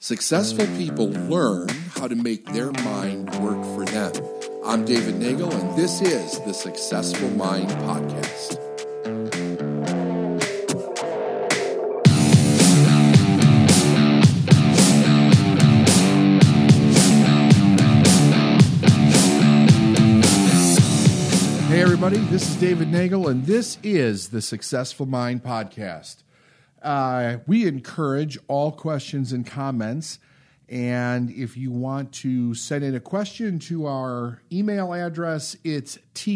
Successful people learn how to make their mind work for them. I'm David Nagel, and this is the Successful Mind Podcast. Hey everybody, this is David Nagel, and this is the Successful Mind Podcast. We encourage all questions and comments, and if you want to send in a question to our email address, it's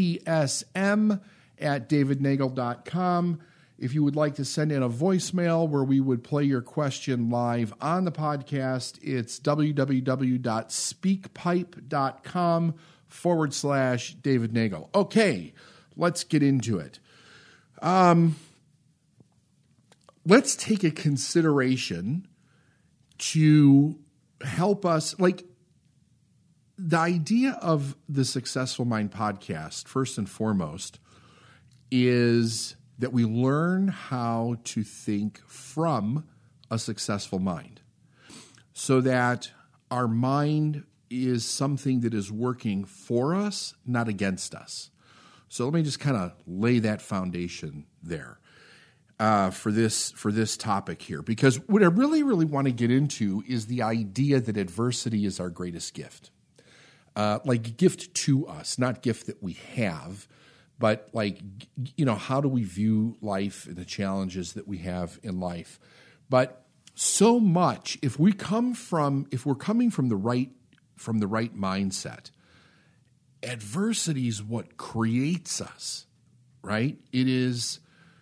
tsm@davidnagel.com. If you would like to send in a voicemail where we would play your question live on the podcast, it's www.speakpipe.com/David Nagel. Okay, let's get into it. Let's take a consideration to help us, like the idea of the Successful Mind Podcast, first and foremost, is that we learn how to think from a successful mind so that our mind is something that is working for us, not against us. So let me just kind of lay that foundation there. For this topic here, because what I really want to get into is the idea that adversity is our greatest gift, like gift to us, not gift that we have, but like, how do we view life and the challenges that we have in life? But so much, if we're coming from the right mindset, adversity is what creates us, right? It is.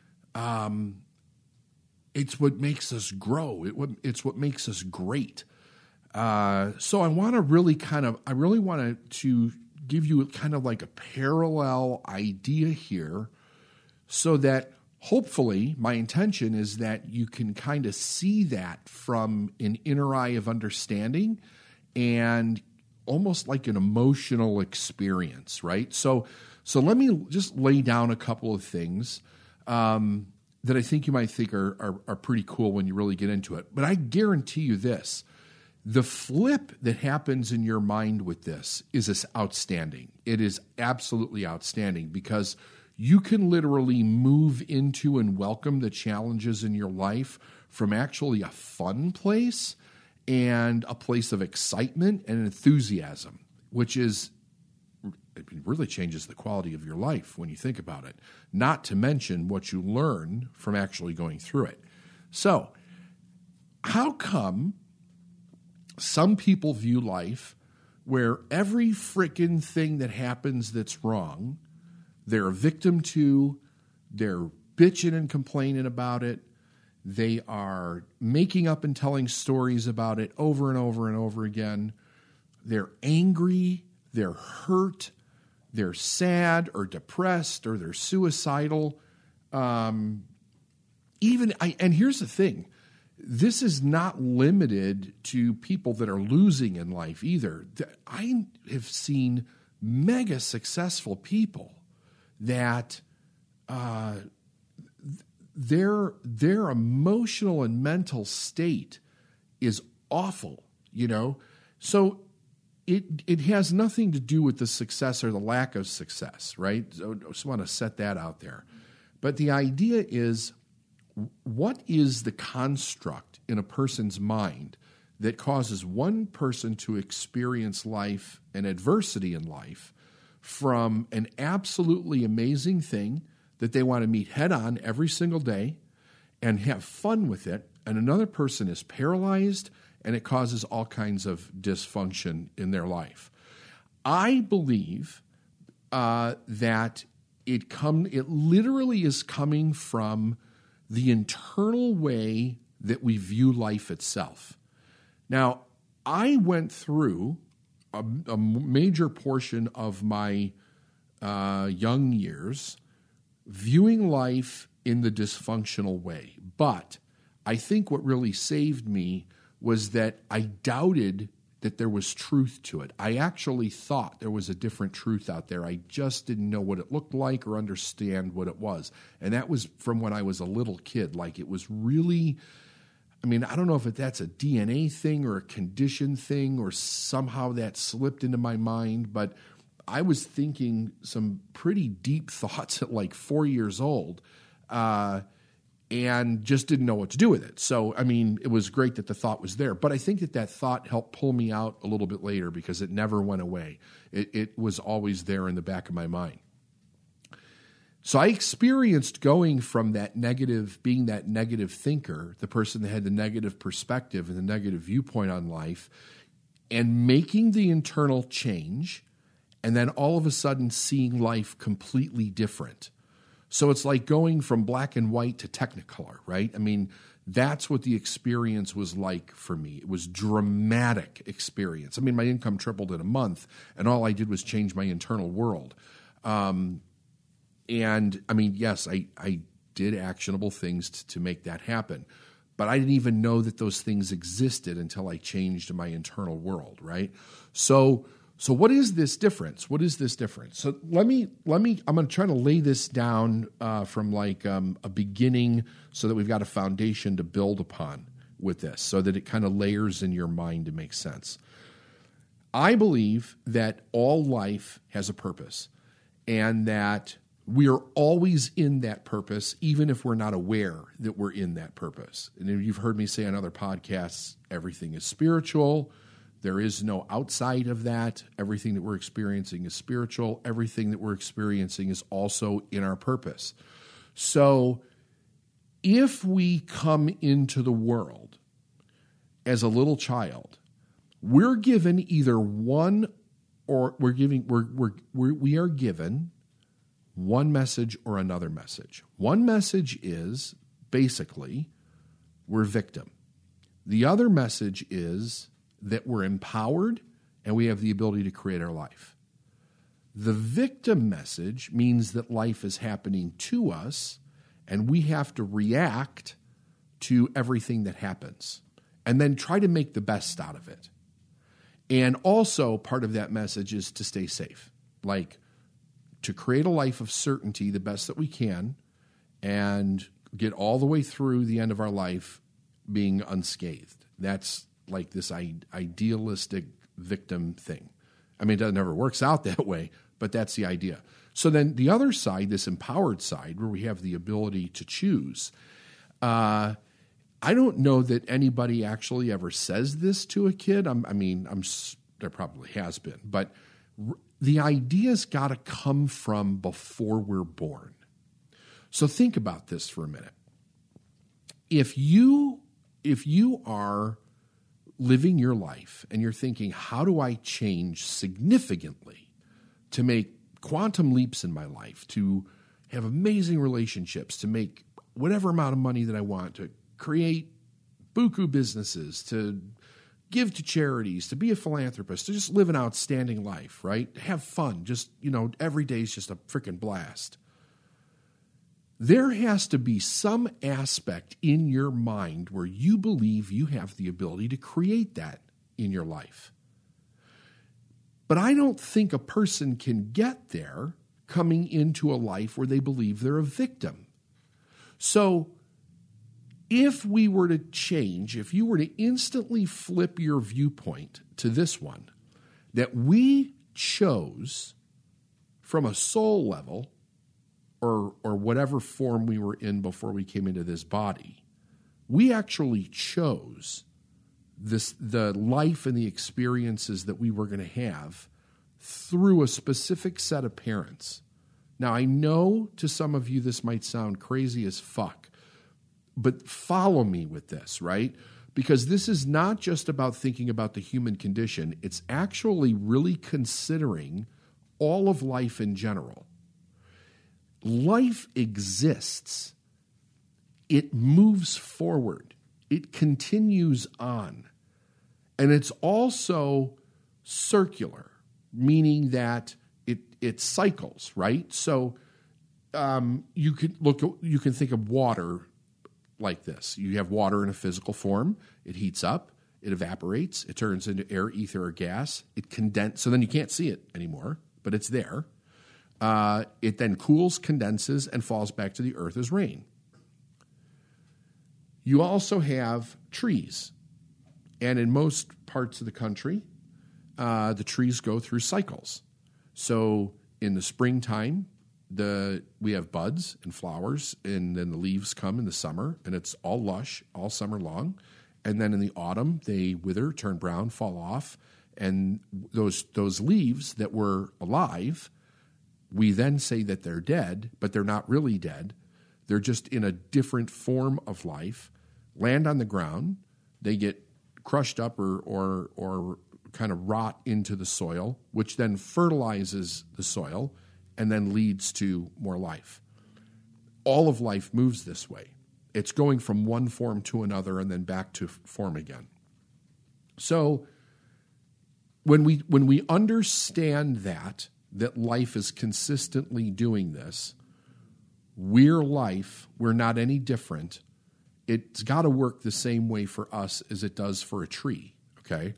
It's what makes us grow. It's what makes us great. So I really want to give you kind of like a parallel idea here so that hopefully my intention is that you can kind of see that from an inner eye of understanding and almost like an emotional experience, right? So let me just lay down a couple of things that I think you might think are pretty cool when you really get into it. But I guarantee you this, the flip that happens in your mind with this is outstanding. It is absolutely outstanding because you can literally move into and welcome the challenges in your life from actually a fun place and a place of excitement and enthusiasm, which is it really changes the quality of your life when you think about it, not to mention what you learn from actually going through it. So, how come some people view life where every freaking thing that happens that's wrong, they're a victim to, they're bitching and complaining about it, they are making up and telling stories about it over and over and over again, they're angry, they're hurt, they're sad or depressed or they're suicidal. And here's the thing, this is not limited to people that are losing in life either. I have seen mega successful people that their emotional and mental state is awful, So It has nothing to do with the success or the lack of success, right? So I just want to set that out there. But the idea is, what is the construct in a person's mind that causes one person to experience life and adversity in life from an absolutely amazing thing that they want to meet head on every single day and have fun with it, and another person is paralyzed and it causes all kinds of dysfunction in their life? I believe that it literally is coming from the internal way that we view life itself. Now, I went through a major portion of my young years viewing life in the dysfunctional way, but I think what really saved me was that I doubted that there was truth to it. I actually thought there was a different truth out there. I just didn't know what it looked like or understand what it was. And that was from when I was a little kid. Like, it was really, I mean, I don't know if that's a DNA thing or a condition thing or somehow that slipped into my mind, but I was thinking some pretty deep thoughts at like 4 years old and just didn't know what to do with it. So, I mean, it was great that the thought was there, but I think that thought helped pull me out a little bit later because it never went away. It was always there in the back of my mind. So I experienced going from that negative, being that negative thinker, the person that had the negative perspective and the negative viewpoint on life, and making the internal change, and then all of a sudden seeing life completely different. So it's like going from black and white to Technicolor, right? I mean, that's what the experience was like for me. It was dramatic experience. I mean, my income tripled in a month, and all I did was change my internal world. And I mean, yes, I did actionable things to make that happen, but I didn't even know that those things existed until I changed my internal world, right? So what is this difference? What is this difference? So let me. I'm going to try to lay this down from like a beginning, so that we've got a foundation to build upon with this, so that it kind of layers in your mind to make sense. I believe that all life has a purpose, and that we are always in that purpose, even if we're not aware that we're in that purpose. And you've heard me say on other podcasts, everything is spiritual. There is no outside of that. Everything that we're experiencing is spiritual. Everything that we're experiencing is also in our purpose. So if we come into the world as a little child, we're given either one, or we are given one message or another message. One message is basically we're victim. The other message is that we're empowered and we have the ability to create our life. The victim message means that life is happening to us and we have to react to everything that happens and then try to make the best out of it. And also part of that message is to stay safe, like to create a life of certainty the best that we can and get all the way through the end of our life being unscathed. That's like this idealistic victim thing. I mean, it never works out that way, but that's the idea. So then the other side, this empowered side, where we have the ability to choose, I don't know that anybody actually ever says this to a kid. There probably has been, but the idea's got to come from before we're born. So think about this for a minute. If you are living your life and you're thinking, how do I change significantly to make quantum leaps in my life, to have amazing relationships, to make whatever amount of money that I want, to create buku businesses, to give to charities, to be a philanthropist, to just live an outstanding life, right? Have fun. Just, every day is just a freaking blast. There has to be some aspect in your mind where you believe you have the ability to create that in your life. But I don't think a person can get there coming into a life where they believe they're a victim. So if we were to change, if you were to instantly flip your viewpoint to this one, that we chose from a soul level or whatever form we were in before we came into this body, we actually chose the life and the experiences that we were going to have through a specific set of parents. Now, I know to some of you this might sound crazy as fuck, but follow me with this, right? Because this is not just about thinking about the human condition. It's actually really considering all of life in general. Life exists. It moves forward. It continues on. And it's also circular, meaning that it cycles, right? So you can think of water like this. You have water in a physical form. It heats up. It evaporates. It turns into air, ether, or gas. It condenses. So then you can't see it anymore, but it's there. It then cools, condenses, and falls back to the earth as rain. You also have trees. And in most parts of the country, the trees go through cycles. So in the springtime, we have buds and flowers, and then the leaves come in the summer, and it's all lush all summer long. And then in the autumn, they wither, turn brown, fall off, and those leaves that were alive, we then say that they're dead, but they're not really dead. They're just in a different form of life, land on the ground, they get crushed up or kind of rot into the soil, which then fertilizes the soil and then leads to more life. All of life moves this way. It's going from one form to another and then back to form again. So when we understand that life is consistently doing this, we're life, we're not any different. It's got to work the same way for us as it does for a tree, okay?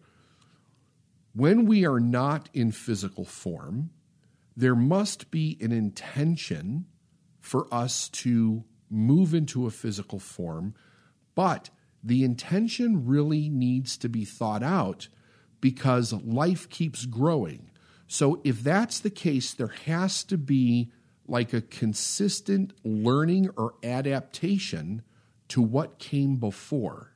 When we are not in physical form, there must be an intention for us to move into a physical form, but the intention really needs to be thought out because life keeps growing. So if that's the case, there has to be like a consistent learning or adaptation to what came before.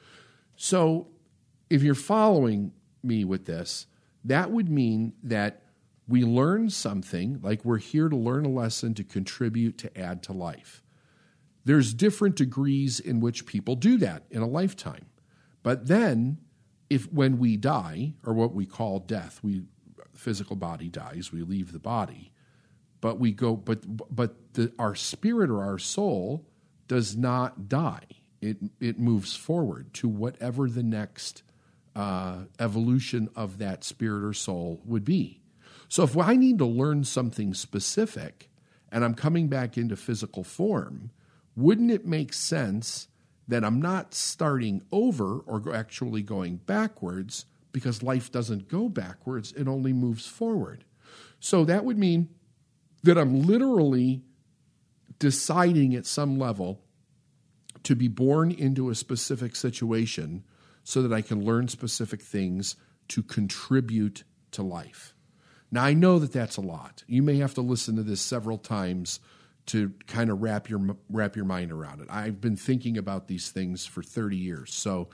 So if you're following me with this, that would mean that we learn something, like we're here to learn a lesson to contribute, to add to life. There's different degrees in which people do that in a lifetime. But then, when we die, or what we call death, physical body dies, we leave the body, but we go, our spirit or our soul does not die. It moves forward to whatever the next evolution of that spirit or soul would be. So if I need to learn something specific and I'm coming back into physical form, wouldn't it make sense that I'm not starting over or actually going backwards, because life doesn't go backwards, it only moves forward? So that would mean that I'm literally deciding at some level to be born into a specific situation so that I can learn specific things to contribute to life. Now, I know that that's a lot. You may have to listen to this several times to kind of wrap your mind around it. I've been thinking about these things for 30 years. So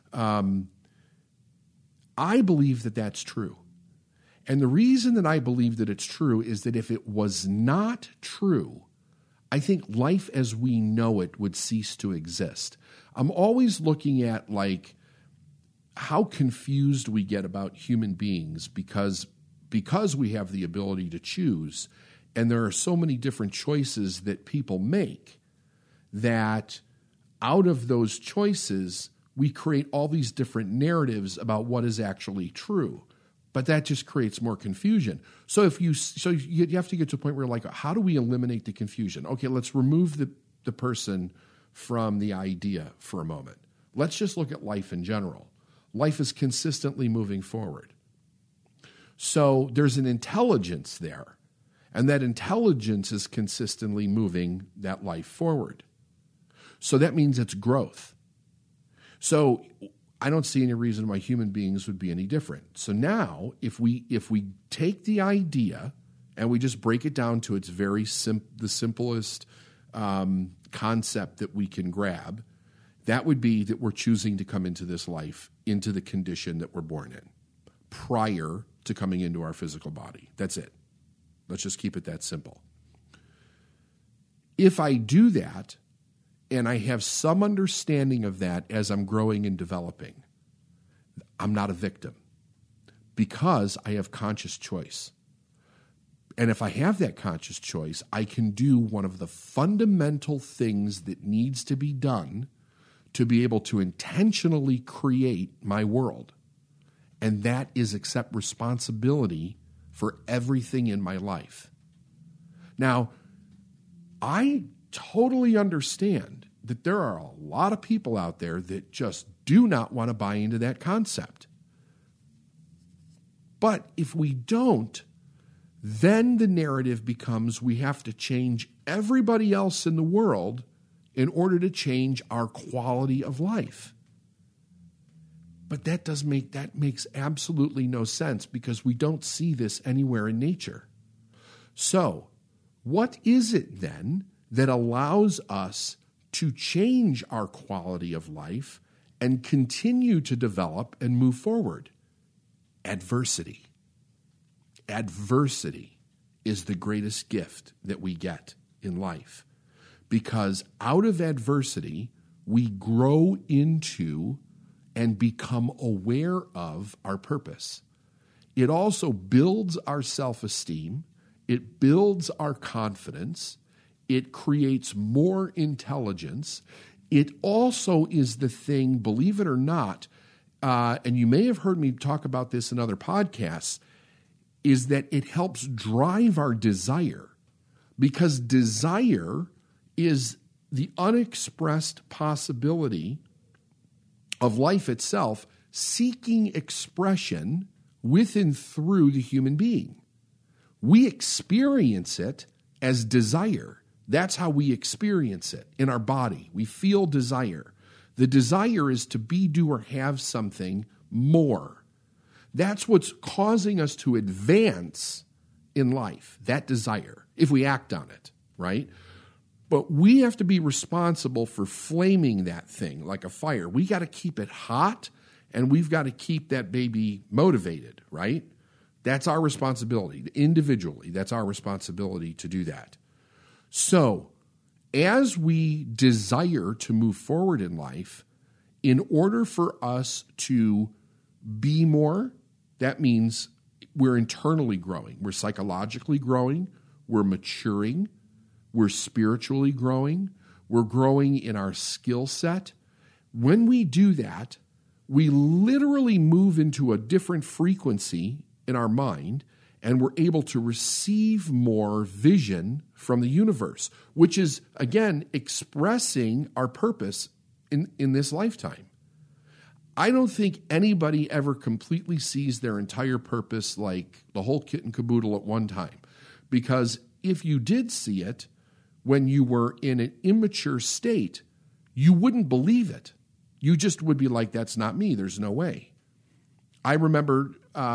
I believe that that's true. And the reason that I believe that it's true is that if it was not true, I think life as we know it would cease to exist. I'm always looking at like how confused we get about human beings because we have the ability to choose, and there are so many different choices that people make, that out of those choices, we create all these different narratives about what is actually true. But that just creates more confusion. So you have to get to a point where, like, how do we eliminate the confusion? Okay, let's remove the person from the idea for a moment. Let's just look at life in general. Life is consistently moving forward. So there's an intelligence there, and that intelligence is consistently moving that life forward. So that means it's growth. So I don't see any reason why human beings would be any different. So now, if we take the idea and we just break it down to its very the simplest concept that we can grab, that would be that we're choosing to come into this life, into the condition that we're born in, prior to coming into our physical body. That's it. Let's just keep it that simple. If I do that, and I have some understanding of that as I'm growing and developing, I'm not a victim, because I have conscious choice. And if I have that conscious choice, I can do one of the fundamental things that needs to be done to be able to intentionally create my world. And that is accept responsibility for everything in my life. Now, I totally understand that there are a lot of people out there that just do not want to buy into that concept. But if we don't, then the narrative becomes we have to change everybody else in the world in order to change our quality of life. But that makes absolutely no sense because we don't see this anywhere in nature. So, what is it then that allows us to change our quality of life and continue to develop and move forward? Adversity. Adversity is the greatest gift that we get in life, because out of adversity, we grow into and become aware of our purpose. It also builds our self-esteem. It builds our confidence. It creates more intelligence. It also is the thing, believe it or not, and you may have heard me talk about this in other podcasts, is that it helps drive our desire, because desire is the unexpressed possibility of life itself seeking expression with and through the human being. We experience it as desire. That's how we experience it in our body. We feel desire. The desire is to be, do, or have something more. That's what's causing us to advance in life, that desire, if we act on it, right? But we have to be responsible for flaming that thing like a fire. We got to keep it hot, and we've got to keep that baby motivated, right? That's our responsibility. Individually, that's our responsibility to do that. So, as we desire to move forward in life, in order for us to be more, that means we're internally growing. We're psychologically growing. We're maturing. We're spiritually growing. We're growing in our skill set. When we do that, we literally move into a different frequency in our mind, and we're able to receive more vision from the universe, which is, again, expressing our purpose in this lifetime. I don't think anybody ever completely sees their entire purpose like the whole kit and caboodle at one time, because if you did see it when you were in an immature state, you wouldn't believe it. You just would be like, that's not me. There's no way. I remember,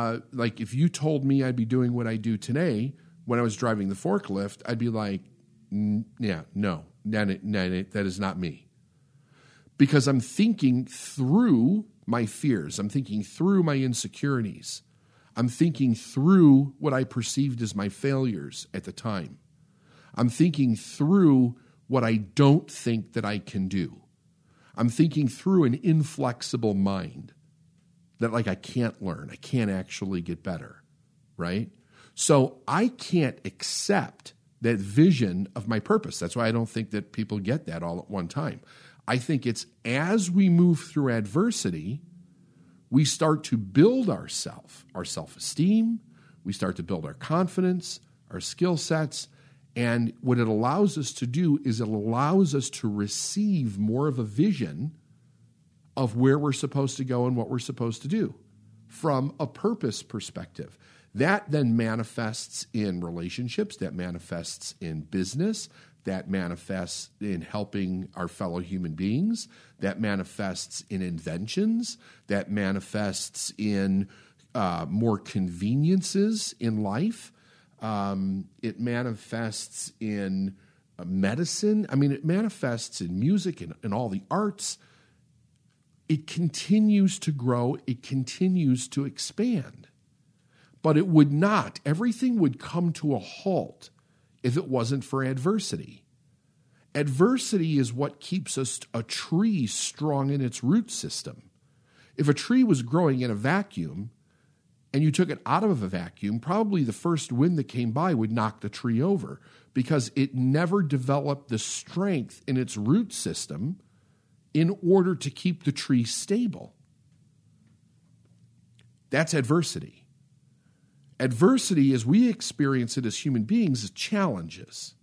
if you told me I'd be doing what I do today when I was driving the forklift, I'd be like, yeah, no, that is not me. Because I'm thinking through my fears. I'm thinking through my insecurities. I'm thinking through what I perceived as my failures at the time. I'm thinking through what I don't think that I can do. I'm thinking through an inflexible mind that I can't learn. I can't actually get better, right? So I can't accept that vision of my purpose. That's why I don't think that people get that all at one time. I think it's as we move through adversity, we start to build our self-esteem, we start to build our confidence, our skill sets, and what it allows us to do is it allows us to receive more of a vision of where we're supposed to go and what we're supposed to do from a purpose perspective. That then manifests in relationships, that manifests in business, that manifests in helping our fellow human beings, that manifests in inventions, that manifests in more conveniences in life. It manifests in medicine. I mean, it manifests in music and all the arts. It continues to grow. It continues to expand. But it would not. Everything would come to a halt if it wasn't for adversity. Adversity is what keeps a tree strong in its root system. If a tree was growing in a vacuum and you took it out of a vacuum, probably the first wind that came by would knock the tree over because it never developed the strength in its root system in order to keep the tree stable. That's adversity. Adversity, as we experience it as human beings, is challenges.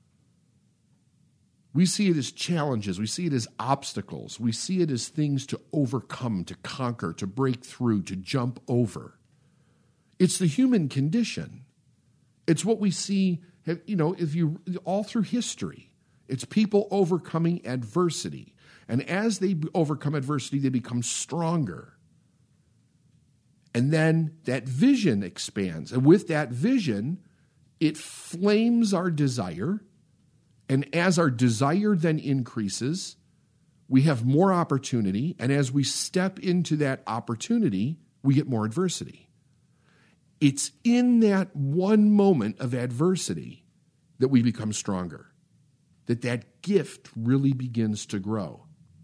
We see it as challenges. We see it as obstacles. We see it as things to overcome, to conquer, to break through, to jump over. It's the human condition. It's what we see, if you all through history. It's people overcoming adversity. And as they overcome adversity, they become stronger. And then that vision expands. And with that vision, it flames our desire. And as our desire then increases, we have more opportunity. And as we step into that opportunity, we get more adversity. It's in that one moment of adversity that we become stronger, that gift really begins to grow.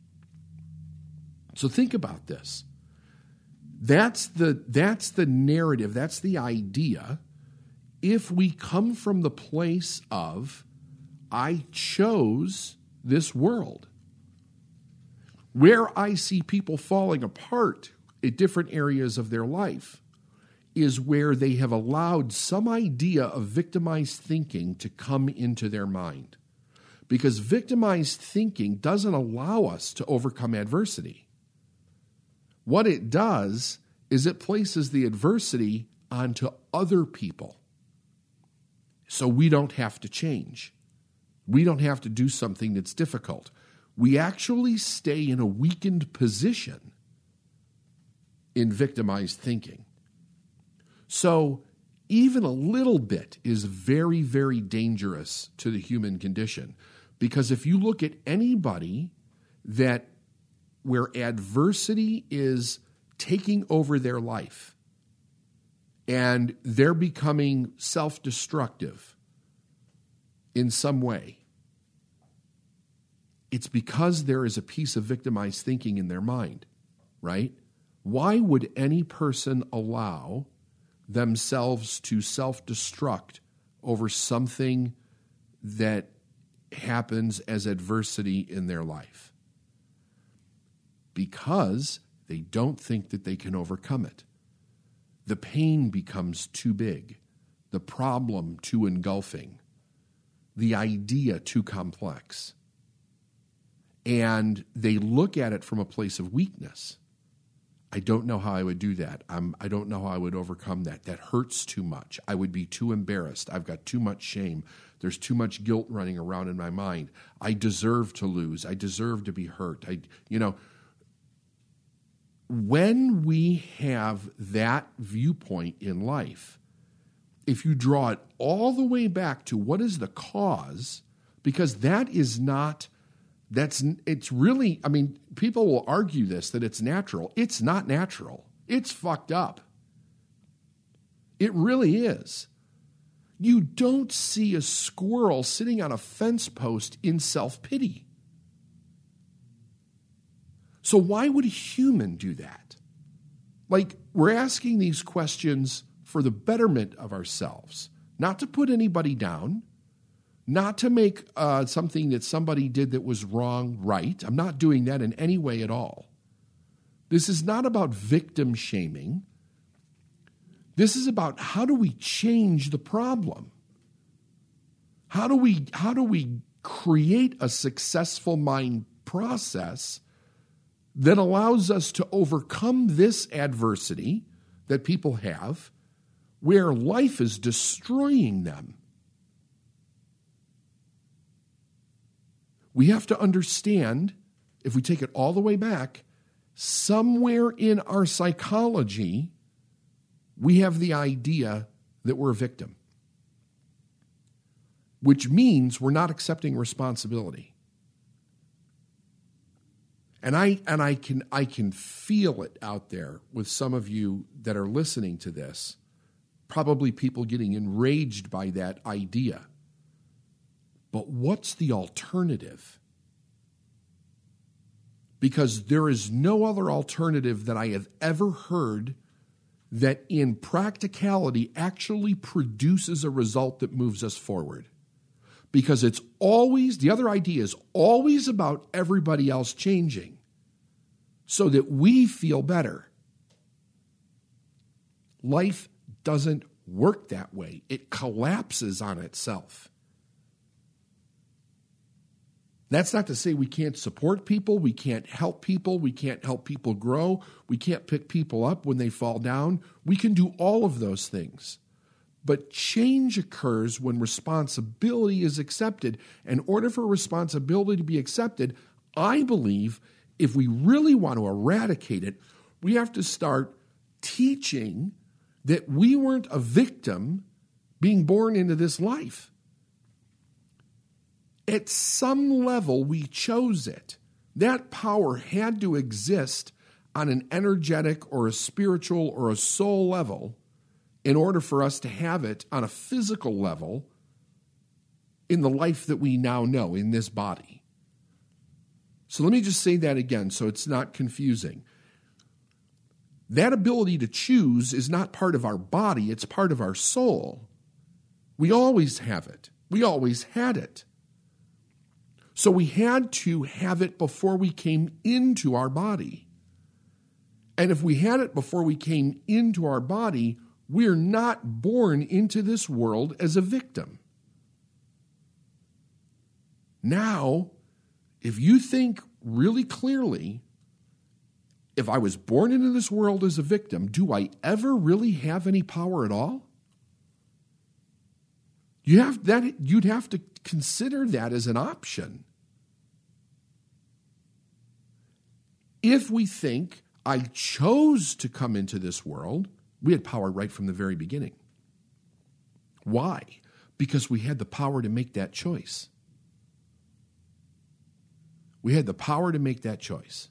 So think about this. That's the narrative, that's the idea. If we come from the place of, I chose this world, where I see people falling apart at different areas of their life is where they have allowed some idea of victimized thinking to come into their mind. Because victimized thinking doesn't allow us to overcome adversity. What it does is it places the adversity onto other people. So we don't have to change. We don't have to do something that's difficult. We actually stay in a weakened position in victimized thinking. So even a little bit is very, very dangerous to the human condition. Because if you look at anybody where adversity is taking over their life and they're becoming self-destructive in some way, it's because there is a piece of victimized thinking in their mind, right? Why would any person allow themselves to self-destruct over something that happens as adversity in their life? Because they don't think that they can overcome it. The pain becomes too big, the problem too engulfing, the idea too complex. And they look at it from a place of weakness. I don't know how I would do that. I don't know how I would overcome that. That hurts too much. I would be too embarrassed. I've got too much shame. There's too much guilt running around in my mind. I deserve to lose. I deserve to be hurt. When we have that viewpoint in life, if you draw it all the way back to what is the cause, because it's really, people will argue this, that it's natural. It's not natural. It's fucked up. It really is. You don't see a squirrel sitting on a fence post in self-pity. So why would a human do that? We're asking these questions for the betterment of ourselves, not to put anybody down, not to make something that somebody did that was wrong right. I'm not doing that in any way at all. This is not about victim shaming. This is about how do we change the problem? How do we create a successful mind process that allows us to overcome this adversity that people have where life is destroying them? We have to understand, if we take it all the way back, somewhere in our psychology, we have the idea that we're a victim, which means we're not accepting responsibility. And I can feel it out there with some of you that are listening to this, probably people getting enraged by that idea. But what's the alternative? Because there is no other alternative that I have ever heard that in practicality actually produces a result that moves us forward. Because the other idea is always about everybody else changing so that we feel better. Life doesn't work that way. It collapses on itself. That's not to say we can't support people, we can't help people grow, we can't pick people up when they fall down. We can do all of those things. But change occurs when responsibility is accepted. In order for responsibility to be accepted, I believe if we really want to eradicate it, we have to start teaching that we weren't a victim being born into this life. At some level, we chose it. That power had to exist on an energetic or a spiritual or a soul level in order for us to have it on a physical level in the life that we now know in this body. So let me just say that again so it's not confusing. That ability to choose is not part of our body, it's part of our soul. We always have it. We always had it. So we had to have it before we came into our body. And if we had it before we came into our body, we're not born into this world as a victim. Now, if you think really clearly, if I was born into this world as a victim, do I ever really have any power at all? You'd have to consider that as an option. If we think I chose to come into this world, we had power right from the very beginning. Why? Because we had the power to make that choice. We had the power to make that choice.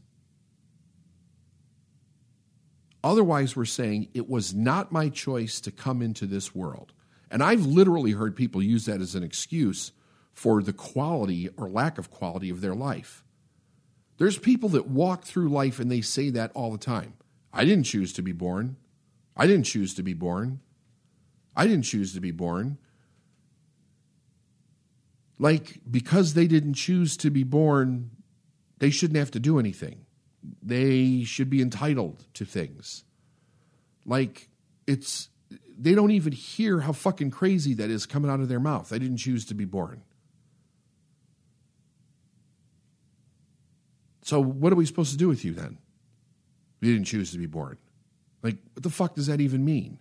Otherwise, we're saying it was not my choice to come into this world. And I've literally heard people use that as an excuse for the quality or lack of quality of their life. There's people that walk through life and they say that all the time. I didn't choose to be born. I didn't choose to be born. I didn't choose to be born. Like, because they didn't choose to be born, they shouldn't have to do anything. They should be entitled to things. Like, they don't even hear how fucking crazy that is coming out of their mouth. I didn't choose to be born. So what are we supposed to do with you then? You didn't choose to be born. Like, what the fuck does that even mean?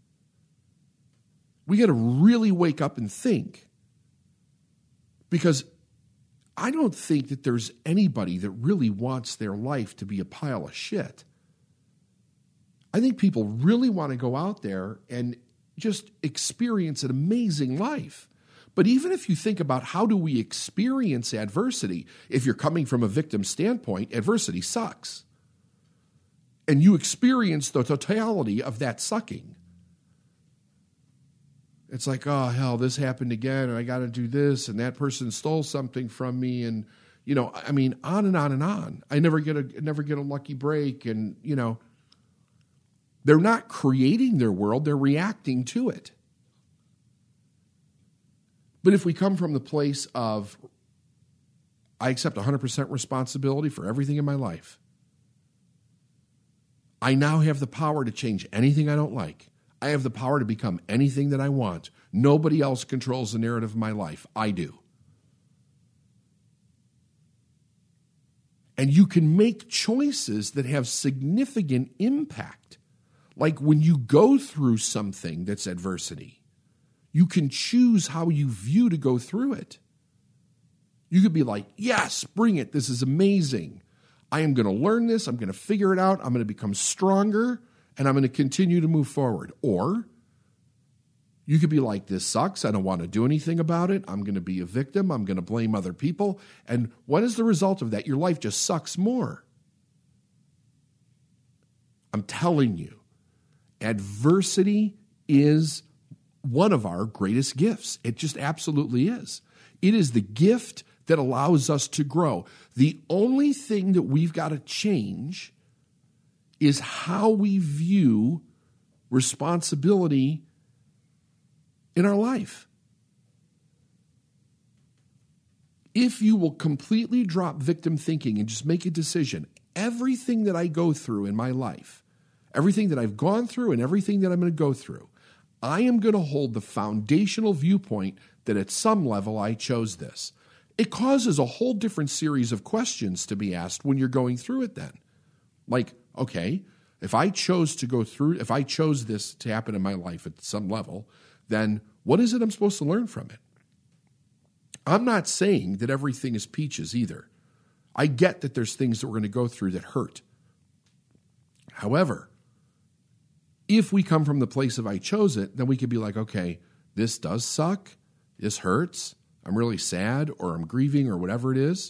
We got to really wake up and think. Because I don't think that there's anybody that really wants their life to be a pile of shit. I think people really want to go out there and just experience an amazing life. But even if you think about how do we experience adversity, if you're coming from a victim standpoint, adversity sucks. And you experience the totality of that sucking. It's like, oh, hell, this happened again, and I got to do this, and that person stole something from me, and, you know, I mean, on and on and on. I never get a lucky break, and, you know, they're not creating their world, they're reacting to it. But if we come from the place of, I accept 100% responsibility for everything in my life, I now have the power to change anything I don't like. I have the power to become anything that I want. Nobody else controls the narrative of my life. I do. And you can make choices that have significant impact. Like when you go through something that's adversity, you can choose how you view to go through it. You could be like, yes, bring it. This is amazing. I am going to learn this. I'm going to figure it out. I'm going to become stronger, and I'm going to continue to move forward. Or you could be like, this sucks. I don't want to do anything about it. I'm going to be a victim. I'm going to blame other people. And what is the result of that? Your life just sucks more. I'm telling you, adversity is one of our greatest gifts. It just absolutely is. It is the gift that allows us to grow. The only thing that we've got to change is how we view responsibility in our life. If you will completely drop victim thinking and just make a decision, everything that I go through in my life, everything that I've gone through and everything that I'm going to go through, I am going to hold the foundational viewpoint that at some level I chose this. It causes a whole different series of questions to be asked when you're going through it then. Like, okay, if I chose this to happen in my life at some level, then what is it I'm supposed to learn from it? I'm not saying that everything is peaches either. I get that there's things that we're going to go through that hurt. However, if we come from the place of I chose it, then we could be like, okay, this does suck. This hurts. I'm really sad, or I'm grieving, or whatever it is.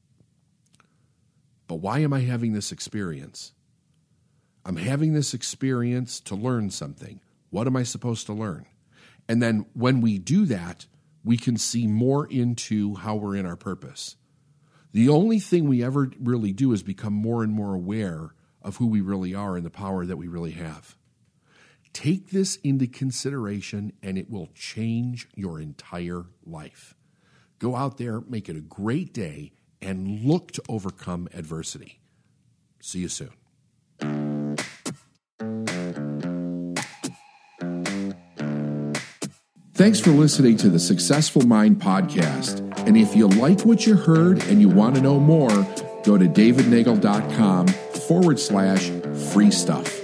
But why am I having this experience? I'm having this experience to learn something. What am I supposed to learn? And then when we do that, we can see more into how we're in our purpose. The only thing we ever really do is become more and more aware of who we really are and the power that we really have. Take this into consideration, and it will change your entire life. Go out there, make it a great day, and look to overcome adversity. See you soon. Thanks for listening to the Successful Mind podcast. And if you like what you heard and you want to know more, go to davidnagel.com/free stuff.